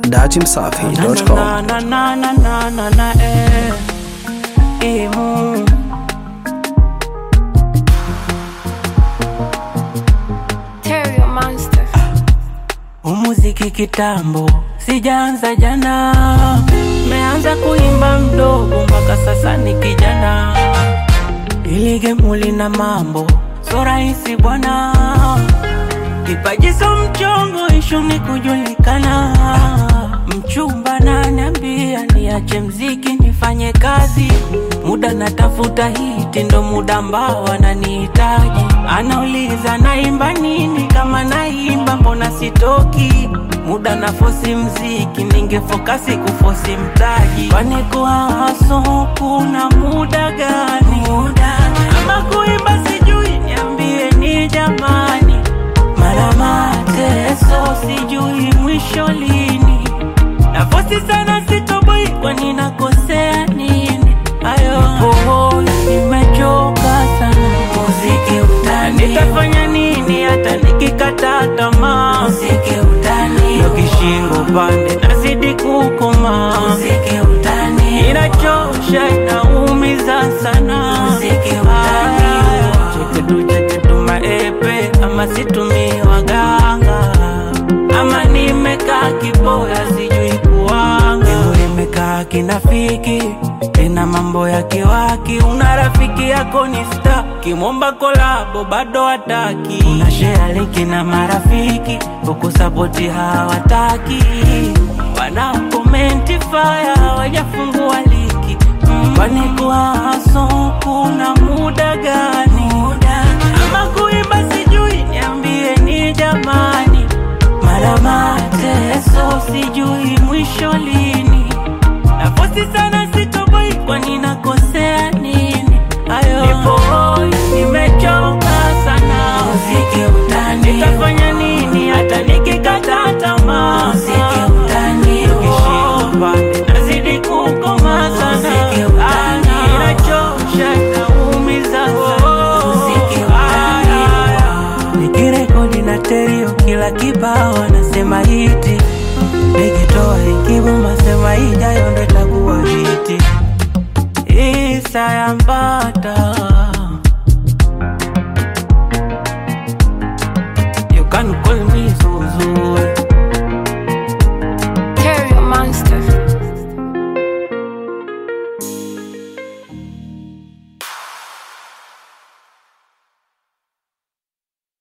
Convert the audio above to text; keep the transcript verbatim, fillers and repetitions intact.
dati msafi dot com. Na na na na na na na eh eh mu Terrio Monster. Umuziki kitambo sijaanza jana, meanza kuimba mdogo mpaka sasa ni kijana. Ili gemuli na mambo so rahisi bwana, kipaji so mchongo, ishu ni kujulikana. Mchumba na niambia niache mziki nifanye kazi, muda natafuta hiti ndo muda ambao ananihitaji. Anauliza naimba nini, kama naimba mbona sitoki, muda na fosi mziki ningefokasi kufosi mtaji. Kwani kwa haso kuna muda gani, muda ama kuimba sijui, niambie ni jamani. Mara mateso sijui mwisho lini, nafosi sana sitoboi, kwani nakosea nini? Ayo oh, nimechoka sana muziki utani, nitafanya nini hata nikikata tamaa? Muziki utani, kishingo pande nazidi kukoma. Muziki utani, inachosha inaumiza sana. Muziki utani, cheketu cheketu maepe ama situmi waganga, ama nimekaa kiboya sijui kuanga. Nimekaa kinafiki tena mambo ya kiwaki, una rafiki yako ni star, kimomba kolabo bado hataki. Una share linki na marafiki, huku support hawataki. Wana comment fire hawajafungua liki. Kwani kwa haso kuna muda gani, muda ama kuimba sijui, niambie ni jamani. Mara mateso sijui mwisho lini, nafosi sana sitoboi, kwani nakosea nini? Ayo nipo hoi, nimechoka sana muziki utani, nitafanya nini hata nikikata tamaa? Muziki utani, kishingo pande nazidi kukoma sana. Muziki utani, inachosha inaumiza sana. Muziki utani, nikirekodi na Terrio kila kibao anasema hiti, nikitoa ikibuma sema ijayo ndo itakuwa hiti. Isa ya Mbata, you can call me